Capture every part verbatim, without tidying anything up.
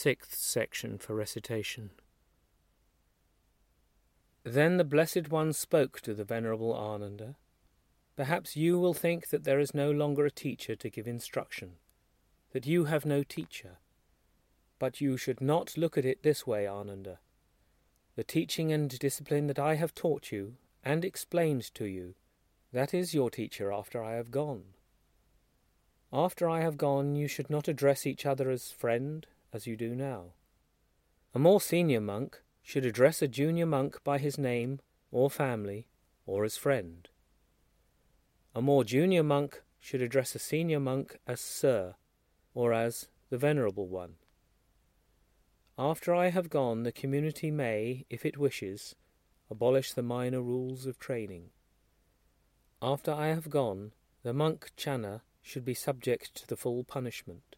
Sixth section for recitation. Then the Blessed One spoke to the Venerable Ananda. Perhaps you will think that there is no longer a teacher to give instruction, that you have no teacher. But you should not look at it this way, Ananda. The teaching and discipline that I have taught you and explained to you, that is your teacher after I have gone. After I have gone, you should not address each other as friend, as you do now. A more senior monk should address a junior monk by his name or family or as friend. A more junior monk should address a senior monk as Sir or as the Venerable One. After I have gone, the community may, if it wishes, abolish the minor rules of training. After I have gone, the monk Channa should be subject to the full punishment.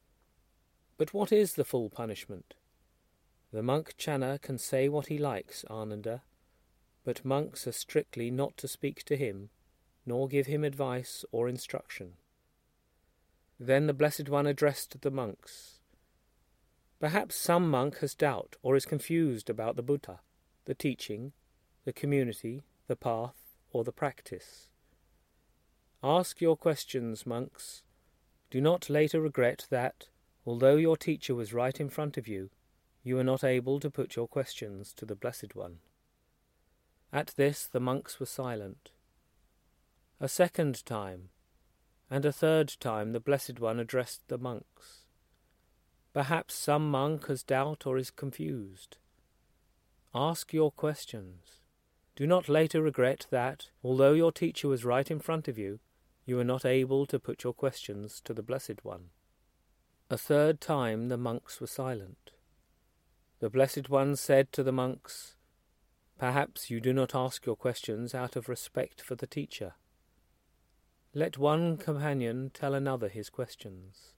But what is the full punishment? The monk Channa can say what he likes, Ananda, but monks are strictly not to speak to him, nor give him advice or instruction. Then the Blessed One addressed the monks. Perhaps some monk has doubt or is confused about the Buddha, the teaching, the community, the path, or the practice. Ask your questions, monks. Do not later regret that, although your teacher was right in front of you, you were not able to put your questions to the Blessed One. At this the monks were silent. A second time, and a third time the Blessed One addressed the monks. Perhaps some monk has doubt or is confused. Ask your questions. Do not later regret that, although your teacher was right in front of you, you were not able to put your questions to the Blessed One. A third time the monks were silent. The Blessed One said to the monks, Perhaps you do not ask your questions out of respect for the teacher. Let one companion tell another his questions.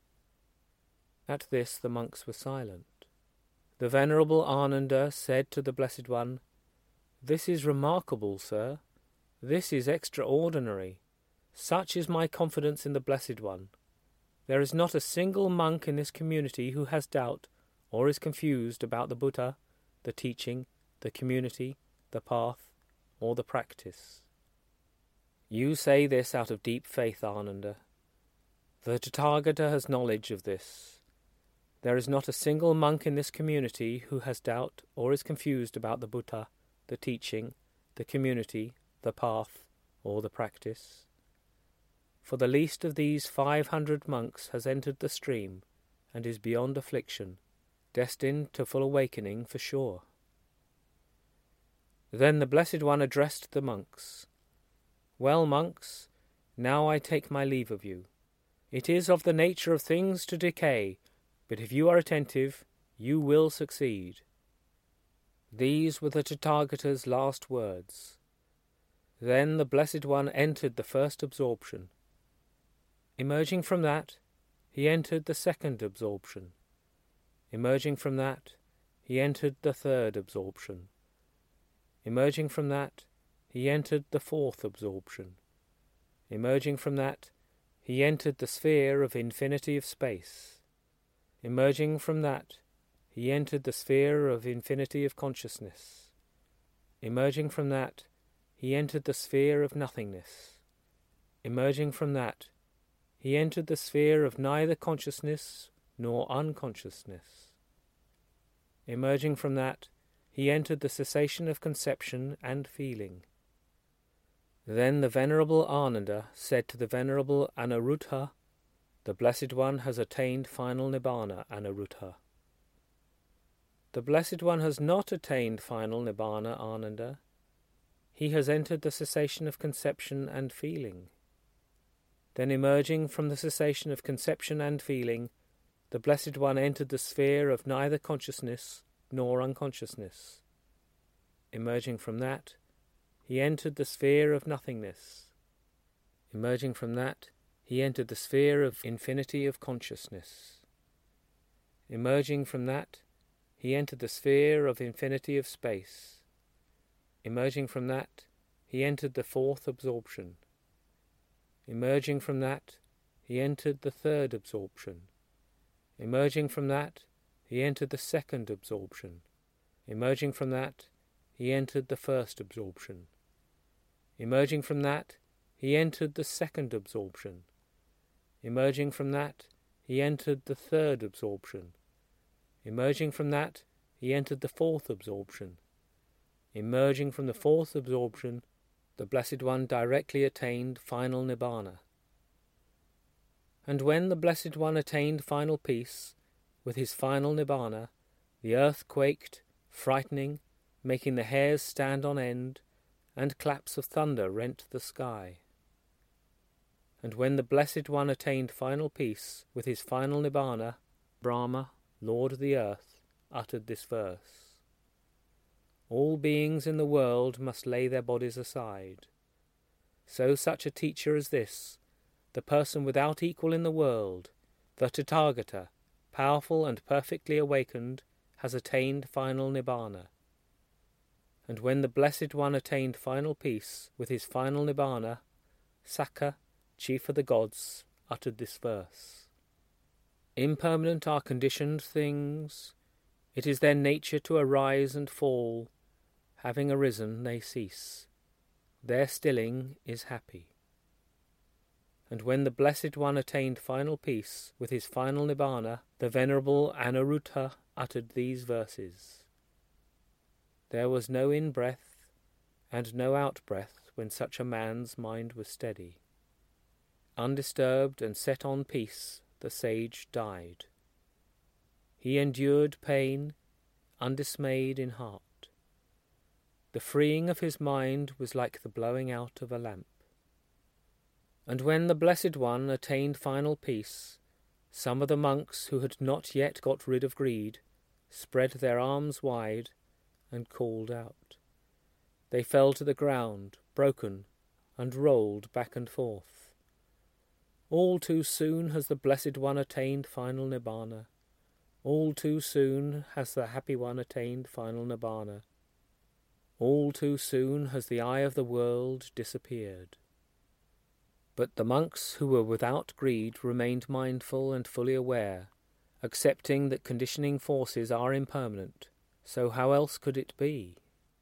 At this the monks were silent. The Venerable Ananda said to the Blessed One, This is remarkable, sir. This is extraordinary. Such is my confidence in the Blessed One. There is not a single monk in this community who has doubt or is confused about the Buddha, the teaching, the community, the path, or the practice. You say this out of deep faith, Ananda. The Tathagata has knowledge of this. There is not a single monk in this community who has doubt or is confused about the Buddha, the teaching, the community, the path, or the practice. For the least of these five hundred monks has entered the stream and is beyond affliction, destined to full awakening for sure. Then the Blessed One addressed the monks. Well, monks, now I take my leave of you. It is of the nature of things to decay, but if you are attentive, you will succeed. These were the Tathagata's last words. Then the Blessed One entered the first absorption. Emerging from that, he entered the second absorption. Emerging from that, he entered the third absorption. Emerging from that, he entered the fourth absorption. Emerging from that, he entered the sphere of infinity of space. Emerging from that, he entered the sphere of infinity of consciousness. Emerging from that, he entered the sphere of nothingness. Emerging from that, he entered the sphere of neither consciousness nor unconsciousness. Emerging from that, he entered the cessation of conception and feeling. Then the Venerable Ananda said to the Venerable Anuruddha, The Blessed One has attained final Nibbana, Anuruddha. The Blessed One has not attained final Nibbana, Ananda. He has entered the cessation of conception and feeling. Then emerging from the cessation of conception and feeling, the Blessed One entered the sphere of neither consciousness nor unconsciousness. Emerging from that, he entered the sphere of nothingness. Emerging from that, he entered the sphere of infinity of consciousness. Emerging from that, he entered the sphere of infinity of space. Emerging from that, he entered the fourth absorption. Emerging from that, he entered the third absorption. Emerging from that, he entered the second absorption. Emerging from that, he entered the first absorption. Emerging from that, he entered the second absorption. Emerging from that, he entered the third absorption. Emerging from that, he entered the fourth absorption. Emerging from the fourth absorption, the Blessed One directly attained final Nibbana. And when the Blessed One attained final peace, with his final Nibbana, the earth quaked, frightening, making the hairs stand on end, and claps of thunder rent the sky. And when the Blessed One attained final peace, with his final Nibbana, Brahma, Lord of the earth, uttered this verse: All beings in the world must lay their bodies aside. So such a teacher as this, the person without equal in the world, the Tathagata, powerful and perfectly awakened, has attained final Nibbana. And when the Blessed One attained final peace, with his final Nibbana, Sakka, chief of the gods, uttered this verse: Impermanent are conditioned things, it is their nature to arise and fall, having arisen they cease, their stilling is happy. And when the Blessed One attained final peace, with his final Nibbana, the Venerable Anuruddha uttered these verses: There was no in-breath and no out-breath when such a man's mind was steady. Undisturbed and set on peace, the sage died. He endured pain, undismayed in heart. The freeing of his mind was like the blowing out of a lamp. And when the Blessed One attained final peace, some of the monks who had not yet got rid of greed spread their arms wide and called out. They fell to the ground, broken, and rolled back and forth. All too soon has the Blessed One attained final Nibbana. All too soon has the Happy One attained final Nibbana. All too soon has the eye of the world disappeared. But the monks who were without greed remained mindful and fully aware, accepting that conditioning forces are impermanent. So how else could it be?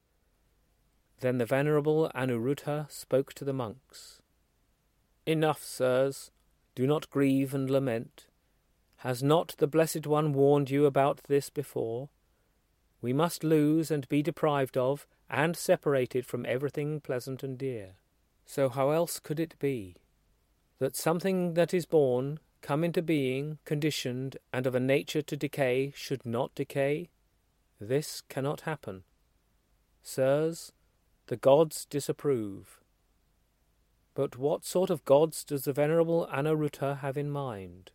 Then the Venerable Anuruddha spoke to the monks. Enough, sirs, do not grieve and lament. Has not the Blessed One warned you about this before? We must lose and be deprived of and separated from everything pleasant and dear. So how else could it be? That something that is born, come into being, conditioned, and of a nature to decay, should not decay? This cannot happen. Sirs, the gods disapprove. But what sort of gods does the Venerable Anuruddha have in mind?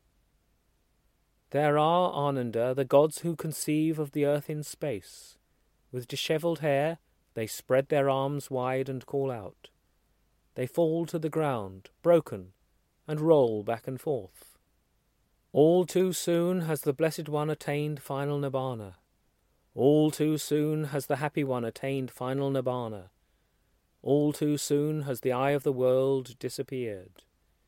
There are, Ananda, the gods who conceive of the earth in space. With dishevelled hair, they spread their arms wide and call out. They fall to the ground, broken, and roll back and forth. All too soon has the Blessed One attained final Nibbana. All too soon has the Happy One attained final Nibbana. All too soon has the eye of the world disappeared.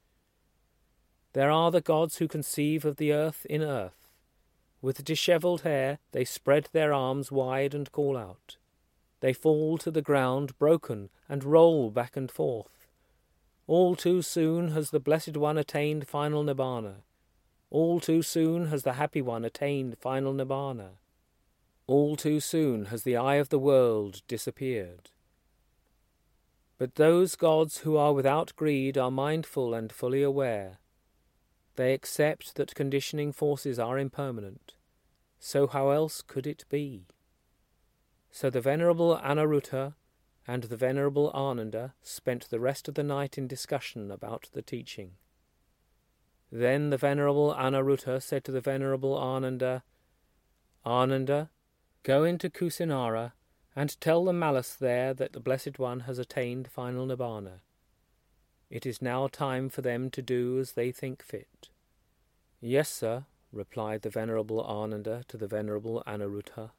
There are the gods who conceive of the earth in earth. With dishevelled hair they spread their arms wide and call out. They fall to the ground broken and roll back and forth. All too soon has the Blessed One attained final Nibbana. All too soon has the Happy One attained final Nibbana. All too soon has the eye of the world disappeared. But those gods who are without greed are mindful and fully aware. They accept that conditioning forces are impermanent. So how else could it be? So the Venerable Anuruddha and the Venerable Ananda spent the rest of the night in discussion about the teaching. Then the Venerable Anuruddha said to the Venerable Ananda, Ananda, go into Kusinara and tell the malice there that the Blessed One has attained final Nibbana. It is now time for them to do as they think fit. Yes, sir, replied the Venerable Ananda to the Venerable Anuruddha.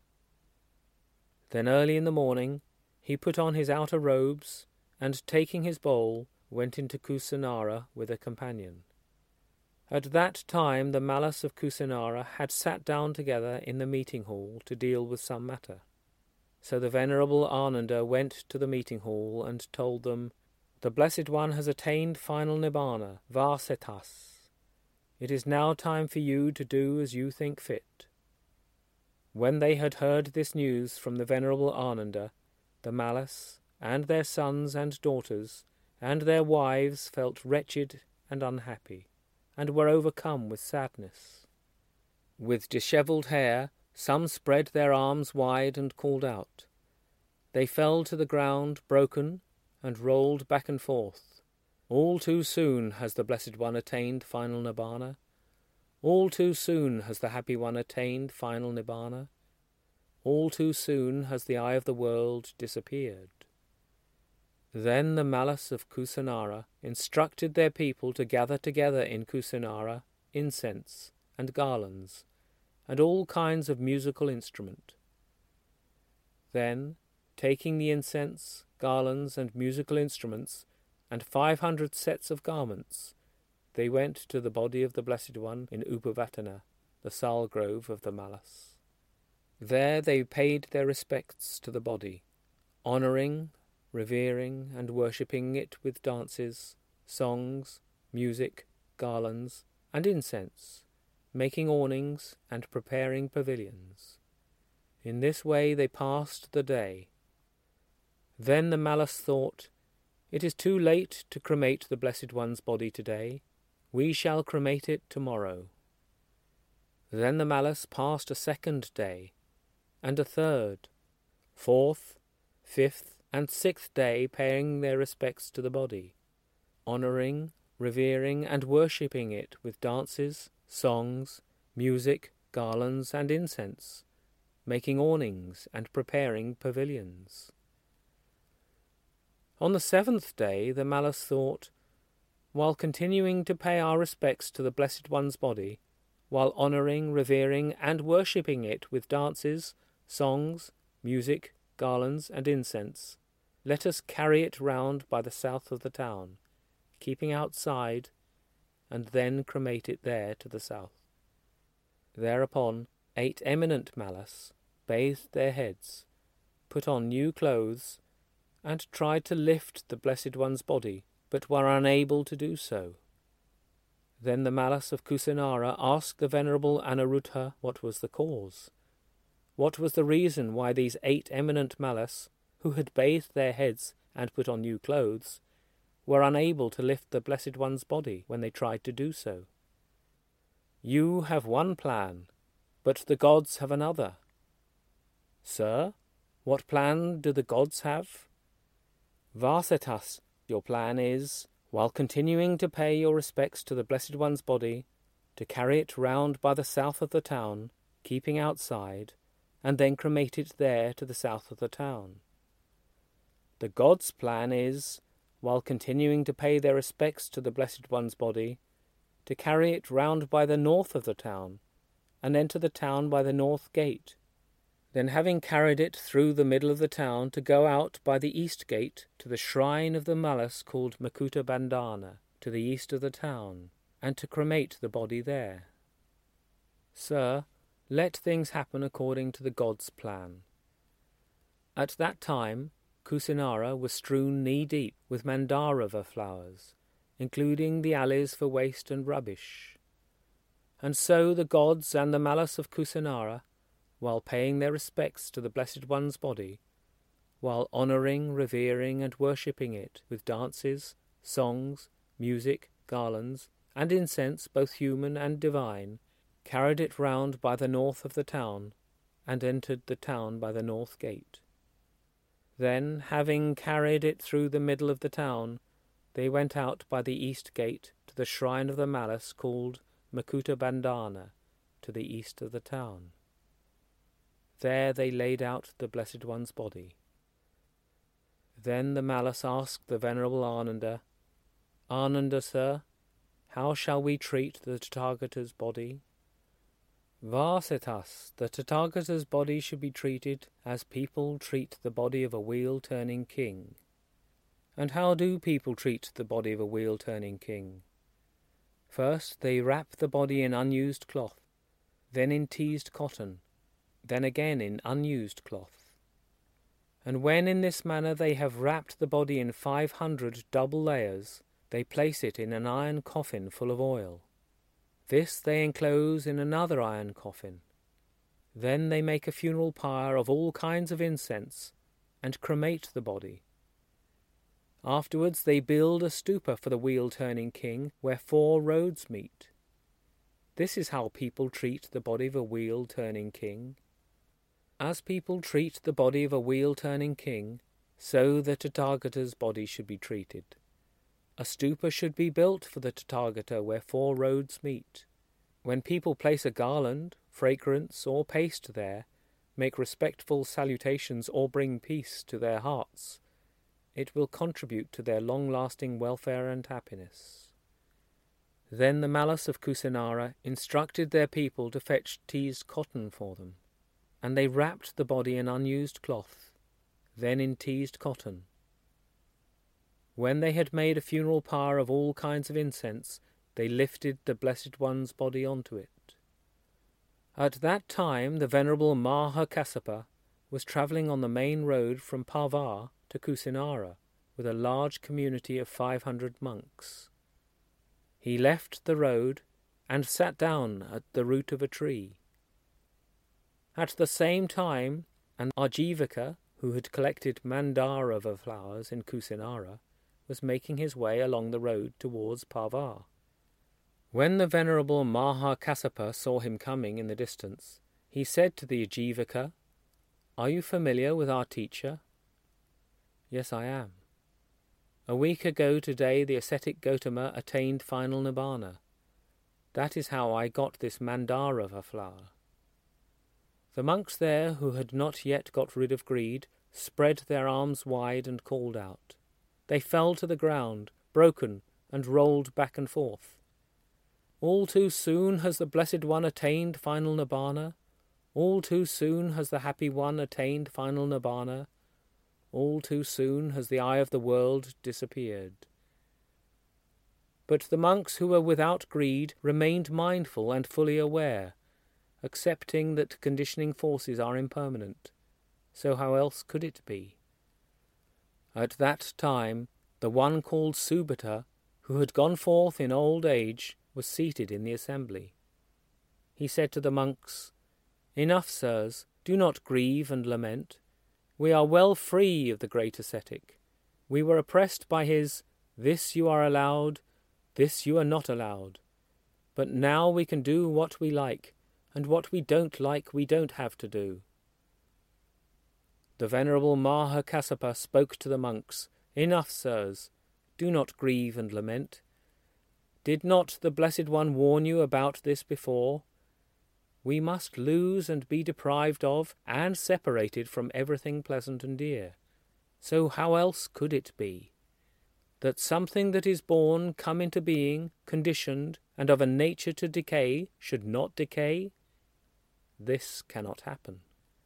Then early in the morning he put on his outer robes, and taking his bowl, went into Kusinara with a companion. At that time the Mallas of Kusinara had sat down together in the meeting hall to deal with some matter. So the Venerable Ananda went to the meeting hall and told them, "The Blessed One has attained final Nibbana, Vasetas. It is now time for you to do as you think fit." When they had heard this news from the Venerable Ananda, the Mallas, and their sons and daughters, and their wives felt wretched and unhappy, and were overcome with sadness. With dishevelled hair, some spread their arms wide and called out. They fell to the ground, broken, and rolled back and forth. All too soon has the Blessed One attained final Nibbana. All too soon has the Happy One attained final Nibbana. All too soon has the eye of the world disappeared. Then the Mallas of Kusinara instructed their people to gather together in Kusinara incense and garlands, and all kinds of musical instrument. Then, taking the incense, garlands, and musical instruments, and five hundred sets of garments, they went to the body of the Blessed One in Upavatana, the Salgrove of the Mallas. There they paid their respects to the body, honouring, revering, and worshipping it with dances, songs, music, garlands, and incense, making awnings and preparing pavilions. In this way they passed the day. Then the Mallas thought, "It is too late to cremate the Blessed One's body today. We shall cremate it tomorrow." Then the Mallas passed a second day, and a third, fourth, fifth, and sixth day paying their respects to the body, honouring, revering, and worshipping it with dances, songs, music, garlands, and incense, making awnings and preparing pavilions. On the seventh day the Mallas thought, "While continuing to pay our respects to the Blessed One's body, while honouring, revering, and worshipping it with dances, songs, music, garlands, and incense, let us carry it round by the south of the town, keeping outside, and then cremate it there to the south." Thereupon eight eminent Mallas bathed their heads, put on new clothes, and tried to lift the Blessed One's body, but were unable to do so. Then the Mallas of Kusinara asked the Venerable Anuruddha what was the cause. What was the reason why these eight eminent Mallas, who had bathed their heads and put on new clothes, were unable to lift the Blessed One's body when they tried to do so? "You have one plan, but the gods have another." "Sir, what plan do the gods have?" "Vasetas, your plan is, while continuing to pay your respects to the Blessed One's body, to carry it round by the south of the town, keeping outside, and then cremate it there to the south of the town. The gods' plan is, while continuing to pay their respects to the Blessed One's body, to carry it round by the north of the town, and enter the town by the north gate. Then, having carried it through the middle of the town, to go out by the east gate to the shrine of the Mallas called Makuta Bandhana, to the east of the town, and to cremate the body there. Sir, let things happen according to the gods' plan." At that time Kusinara was strewn knee-deep with mandarava flowers, including the alleys for waste and rubbish. And so the gods and the Mallas of Kusinara, while paying their respects to the Blessed One's body, while honouring, revering, and worshipping it with dances, songs, music, garlands, and incense both human and divine, carried it round by the north of the town, and entered the town by the north gate. Then, having carried it through the middle of the town, they went out by the east gate to the shrine of the Mallas called Makuta Bandhana, to the east of the town. There they laid out the Blessed One's body. Then the Mallas asked the Venerable Ananda, "Ananda, sir, how shall we treat the Tathagata's body?" "Vasetas, the Tathagata's body should be treated as people treat the body of a wheel-turning king." "And how do people treat the body of a wheel-turning king?" First they wrap the body in unused cloth, then in teased cotton, then again in unused cloth. And when in this manner they have wrapped the body in five hundred double layers, they place it in an iron coffin full of oil. This they enclose in another iron coffin. Then they make a funeral pyre of all kinds of incense, and cremate the body. Afterwards they build a stupa for the wheel-turning king, where four roads meet. This is how people treat the body of a wheel-turning king. As people treat the body of a wheel-turning king, so the Tathagata's body should be treated. A stupa should be built for the Tathagata where four roads meet. When people place a garland, fragrance, or paste there, make respectful salutations or bring peace to their hearts, it will contribute to their long-lasting welfare and happiness. Then the Mallas of Kusinara instructed their people to fetch teased cotton for them, and they wrapped the body in unused cloth, then in teased cotton. When they had made a funeral pyre of all kinds of incense, they lifted the Blessed One's body onto it. At that time the Venerable Maha Kassapa was travelling on the main road from Parva to Kusinara with a large community of five hundred monks. He left the road and sat down at the root of a tree. At the same time, an Ajivaka, who had collected Mandarava flowers in Kusinara, was making his way along the road towards Parva. When the Venerable Maha Kassapa saw him coming in the distance, he said to the Ajivaka, "Are you familiar with our teacher?" "Yes, I am. A week ago today the ascetic Gotama attained final nibbana. That is how I got this Mandarava flower." The monks there, who had not yet got rid of greed, spread their arms wide and called out. They fell to the ground, broken, and rolled back and forth. All too soon has the Blessed One attained final nibbana. All too soon has the Happy One attained final nibbana. All too soon has the eye of the world disappeared. But the monks who were without greed remained mindful and fully aware, accepting that conditioning forces are impermanent. So how else could it be? At that time, the one called Subhata, who had gone forth in old age, was seated in the assembly. He said to the monks, "Enough, sirs, do not grieve and lament. We are well free of the great ascetic. We were oppressed by his, 'This you are allowed, this you are not allowed.' But now we can do what we like, and what we don't like we don't have to do." The Venerable Maha Kassapa spoke to the monks, "Enough, sirs, do not grieve and lament. Did not the Blessed One warn you about this before? We must lose and be deprived of and separated from everything pleasant and dear. So how else could it be? That something that is born, come into being, conditioned, and of a nature to decay, should not decay? This cannot happen."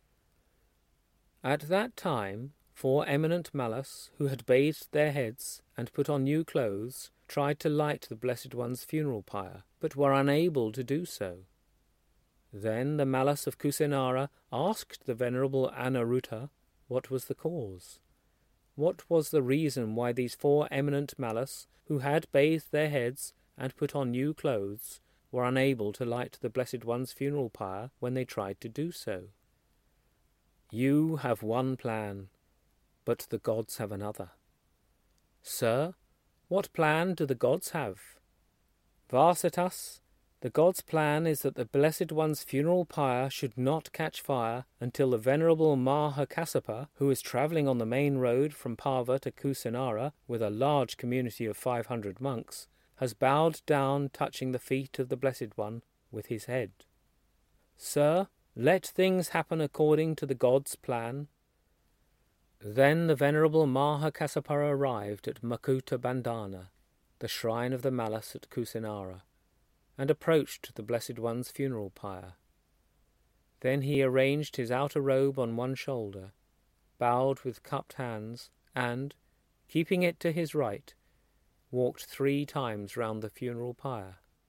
At that time, four eminent Mallas, who had bathed their heads and put on new clothes, tried to light the Blessed One's funeral pyre, but were unable to do so. Then the Mallas of Kusinara asked the Venerable Anuruddha what was the cause. What was the reason why these four eminent Mallas, who had bathed their heads and put on new clothes, were unable to light the Blessed One's funeral pyre when they tried to do so? "You have one plan, but the gods have another." "Sir, what plan do the gods have?" "Vasetas, the gods' plan is that the Blessed One's funeral pyre should not catch fire until the Venerable Maha Kassapa, who is travelling on the main road from Parva to Kusinara with a large community of five hundred monks, has bowed down, touching the feet of the Blessed One with his head. Sir, let things happen according to the gods' plan." Then the Venerable Maha Kassapa arrived at Makuta Bandhana, the shrine of the Mallas at Kusinara, and approached the Blessed One's funeral pyre. Then he arranged his outer robe on one shoulder, bowed with cupped hands, and, keeping it to his right, walked three times round the funeral pyre.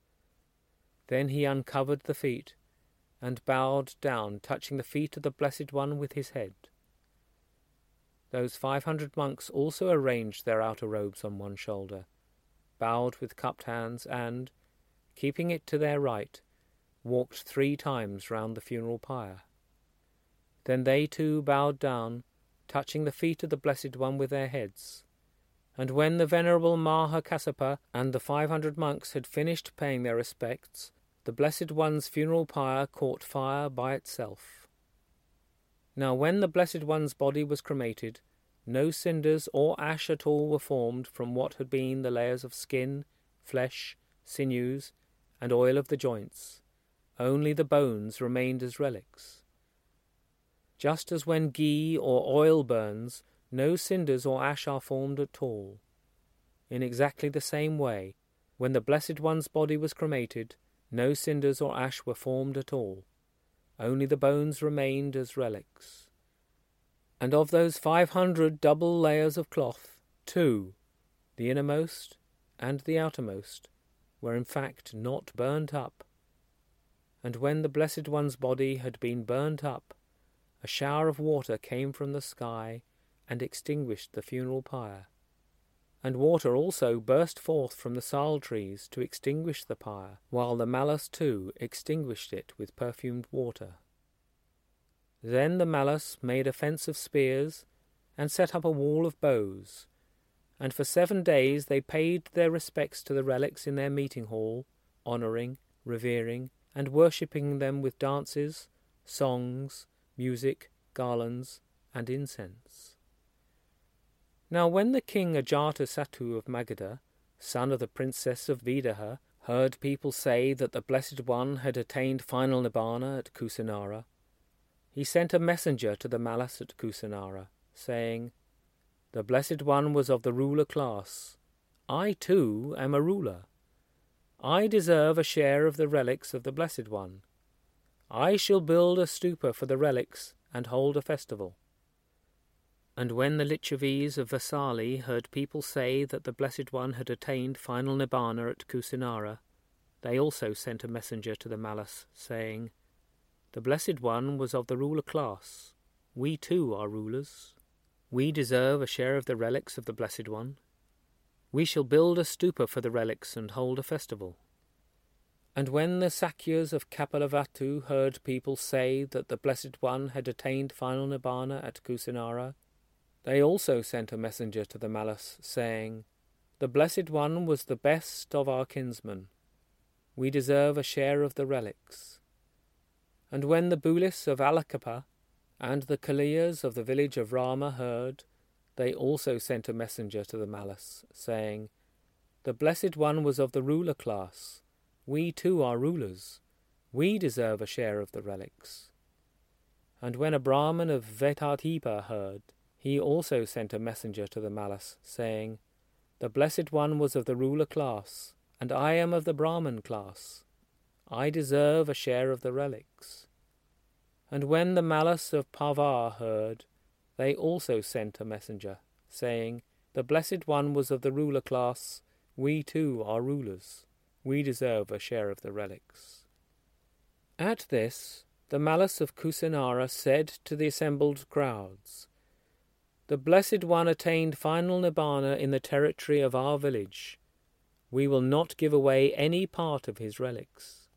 Then he uncovered the feet, and bowed down, touching the feet of the Blessed One with his head. Those five hundred monks also arranged their outer robes on one shoulder, bowed with cupped hands, and, keeping it to their right, walked three times round the funeral pyre. Then they too bowed down, touching the feet of the Blessed One with their heads. And when the venerable Maha Kassapa and the five hundred monks had finished paying their respects, the Blessed One's funeral pyre caught fire by itself. Now when the Blessed One's body was cremated, no cinders or ash at all were formed from what had been the layers of skin, flesh, sinews, and oil of the joints. Only the bones remained as relics. Just as when ghee or oil burns, no cinders or ash are formed at all. In exactly the same way, when the Blessed One's body was cremated, no cinders or ash were formed at all. Only the bones remained as relics. And of those five hundred double layers of cloth, two, the innermost and the outermost, were in fact not burnt up. And when the Blessed One's body had been burnt up, a shower of water came from the sky and extinguished the funeral pyre. And water also burst forth from the sal trees to extinguish the pyre, while the Mallas too extinguished it with perfumed water. Then the Mallas made a fence of spears and set up a wall of bows, and for seven days they paid their respects to the relics in their meeting hall, honouring, revering, and worshipping them with dances, songs, music, garlands, and incense. Now when the king Ajatasattu of Magadha, son of the princess of Videha, heard people say that the Blessed One had attained final nibbana at Kusinara, he sent a messenger to the Mallas at Kusinara, saying, "The Blessed One was of the ruler class. I too am a ruler. I deserve a share of the relics of the Blessed One. I shall build a stupa for the relics and hold a festival." And when the Lichavis of Vasali heard people say that the Blessed One had attained final nibbana at Kusinara, they also sent a messenger to the Mallas, saying, "The Blessed One was of the ruler class. We too are rulers. We deserve a share of the relics of the Blessed One. We shall build a stupa for the relics and hold a festival." And when the Sakyas of Kapilavatthu heard people say that the Blessed One had attained final nibbana at Kusinara, they also sent a messenger to the Mallas, saying, "The Blessed One was the best of our kinsmen. We deserve a share of the relics." And when the Bulis of Alakapa and the Kaliyas of the village of Rama heard, they also sent a messenger to the Mallas, saying, "The Blessed One was of the ruler class. We too are rulers. We deserve a share of the relics." And when a Brahmin of Vetatipa heard, he also sent a messenger to the Mallas, saying, "The Blessed One was of the ruler class, and I am of the Brahmin class. I deserve a share of the relics." And when the Mallas of Pavar heard, they also sent a messenger, saying, "The Blessed One was of the ruler class. We too are rulers. We deserve a share of the relics." At this, the Mallas of Kusinara said to the assembled crowds, "The Blessed One attained final nibbana in the territory of our village. We will not give away any part of his relics."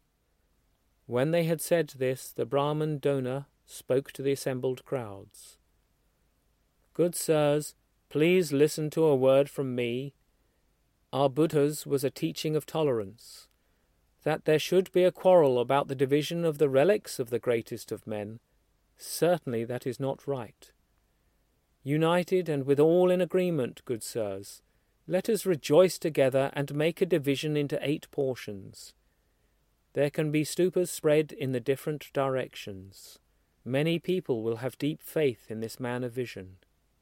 When they had said this, the Brahman Dona spoke to the assembled crowds. "Good sirs, please listen to a word from me. Our Buddha's was a teaching of tolerance. That there should be a quarrel about the division of the relics of the greatest of men, certainly that is not right. United and with all in agreement, good sirs, let us rejoice together and make a division into eight portions. There can be stupas spread in the different directions. Many people will have deep faith in this man of vision.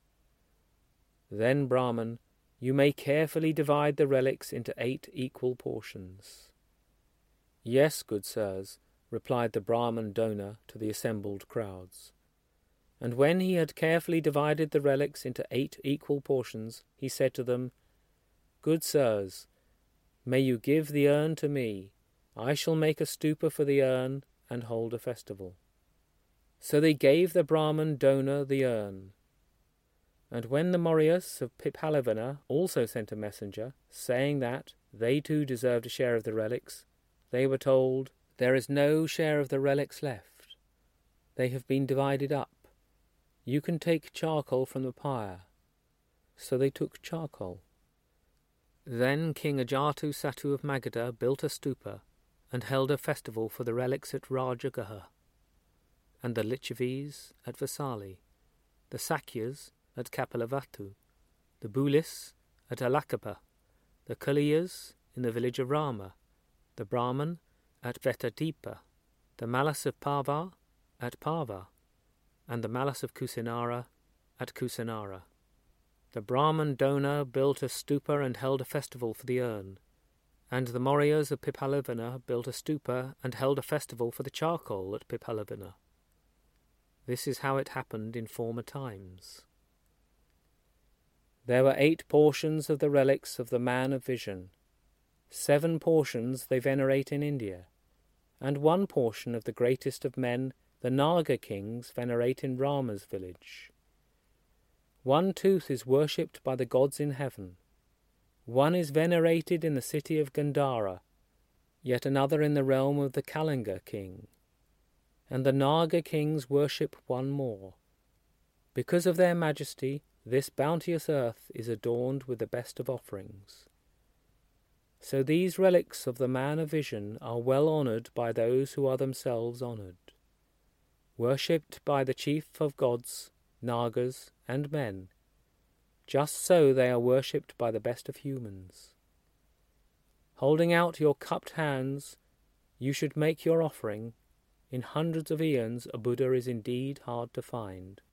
Then, Brahman, you may carefully divide the relics into eight equal portions." "Yes, good sirs," replied the Brahman Dona to the assembled crowds. And when he had carefully divided the relics into eight equal portions, he said to them, "Good sirs, may you give the urn to me. I shall make a stupa for the urn and hold a festival. So they gave the Brahman donor the urn. And when the Mauryas of Piphalavana also sent a messenger, saying that they too deserved a share of the relics, they were told, "There is no share of the relics left. They have been divided up. You can take charcoal from the pyre." So they took charcoal. Then King Ajatasattu of Magadha built a stupa and held a festival for the relics at Rajagaha, and the Lichavis at Vasali, the Sakyas at Kapilavatthu, the Bulis at Alakapa, the Kaliyas in the village of Rama, the Brahman at Vetadipa, the Malas of Pava at Pava, and the Malas of Kusinara at Kusinara. The Brahman donor built a stupa and held a festival for the urn, and the Mauryas of Piphalavana built a stupa and held a festival for the charcoal at Piphalavana. This is how it happened in former times. There were eight portions of the relics of the man of vision. Seven portions they venerate in India, and one portion of the greatest of men, the Naga kings, venerate in Rama's village. One tooth is worshipped by the gods in heaven. One is venerated in the city of Gandhara, yet another in the realm of the Kalinga king. And the Naga kings worship one more. Because of their majesty, this bounteous earth is adorned with the best of offerings. So these relics of the man of vision are well honoured by those who are themselves honoured, worshipped by the chief of gods, Nagas, and men. Just so they are worshipped by the best of humans. Holding out your cupped hands, you should make your offering. In hundreds of eons a Buddha is indeed hard to find.